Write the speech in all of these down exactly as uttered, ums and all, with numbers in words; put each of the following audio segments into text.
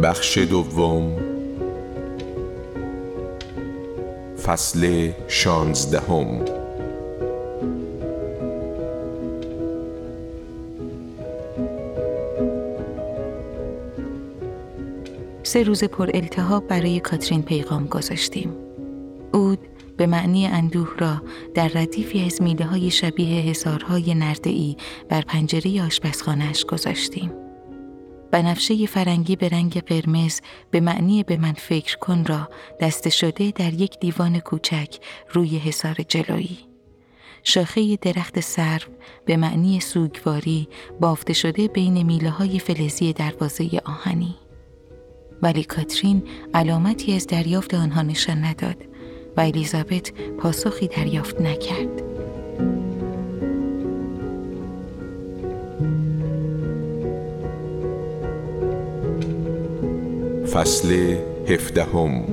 بخش دوم، فصل شانزدهم. سه روز پر التهاب برای کاترین پیغام گذاشتیم. عود به معنی اندوه را در ردیفی از میله های شبیه حصارهای نرده‌ای بر پنجره آشپزخانه‌اش گذاشتیم. بنفشه فرنگی به رنگ قرمز به معنی به من فکر کن را دسته شده در یک دیوان کوچک روی حصار جلویی. شاخه درخت سرو به معنی سوگواری بافته شده بین میله های فلزی دروازه آهنی. ولی کاترین علامتی از دریافت آنها نشان نداد و الیزابت پاسخی دریافت نکرد. فصل هفدهم.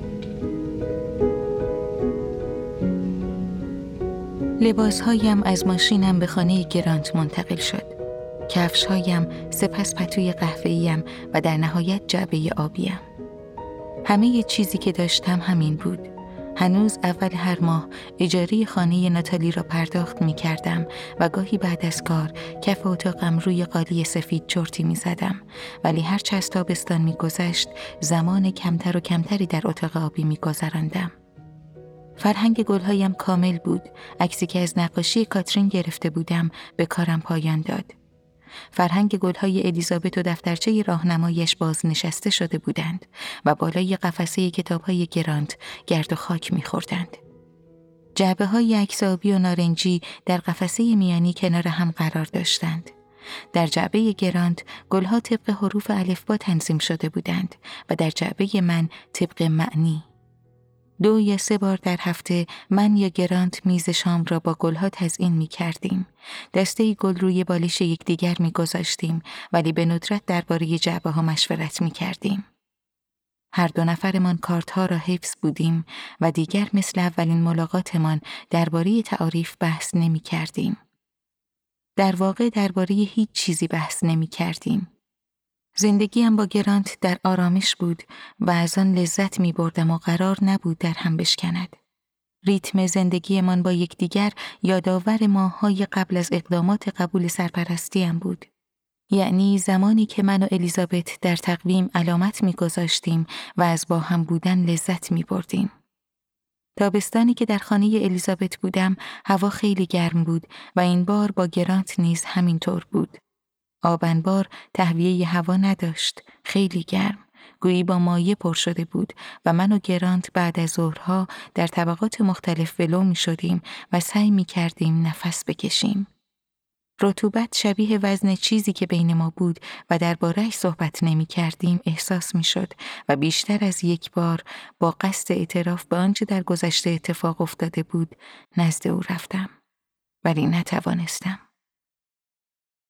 لباسهایم از ماشینم به خانه گرانت منتقل شد. کفشهایم، سپس پتوی قهوه‌ایم و در نهایت جعبه آبیم. همه چیزی که داشتم همین بود. هنوز اول هر ماه اجاره خانه ناتالی را پرداخت می کردم و گاهی بعد از کار کف اتاقم روی قالی سفید چرتی می زدم، ولی هر چه از تابستان می گذشت زمان کمتر و کمتری در اتاق آبی می گذراندم. فرهنگ گلهایم کامل بود. عکسی که از نقاشی کاترین گرفته بودم به کارم پایان داد. فرهنگ گلهای الیزابت و دفترچه راهنمایش بازنشسته شده بودند و بالای قفسه کتابهای گرانت گرد و خاک می‌خوردند. جعبه‌های عکس آبی و نارنجی در قفسه میانی کنار هم قرار داشتند. در جعبه گرانت گلها طبق حروف الفبا تنظیم شده بودند و در جعبه من طبق معنی. دو یا سه بار در هفته من یا گرانت میز شام را با گلها تزیین می کردیم. دسته گل روی بالش یکدیگر می گذاشتیم، ولی به ندرت درباره جعبه ها مشورت می کردیم. هر دو نفرمان کارت ها را حفظ بودیم و دیگر مثل اولین ملاقاتمان درباره تعاریف بحث نمی کردیم. در واقع درباره هیچ چیزی بحث نمی کردیم. زندگیم با گرانت در آرامش بود و از آن لذت می بردم و قرار نبود در هم بشکند. ریتم زندگیمان با یکدیگر یادآور ماه‌های قبل از اقدامات قبول سرپرستیم بود. یعنی زمانی که من و الیزابت در تقویم علامت می گذاشتیم و از با هم بودن لذت می بردیم. تابستانی که در خانه الیزابت بودم هوا خیلی گرم بود و این بار با گرانت نیز همینطور بود. آبنبار تهویه هوا نداشت، خیلی گرم، گویی با مایع پر شده بود و من و گرانت بعد از ظهرها در طبقات مختلف ولو می شدیم و سعی می کردیم نفس بکشیم. رطوبت شبیه وزن چیزی که بین ما بود و درباره‌اش صحبت نمی کردیم احساس می شد و بیشتر از یک بار با قصد اعتراف به آنچه در گذشته اتفاق افتاده بود نزد او رفتم، ولی نتوانستم.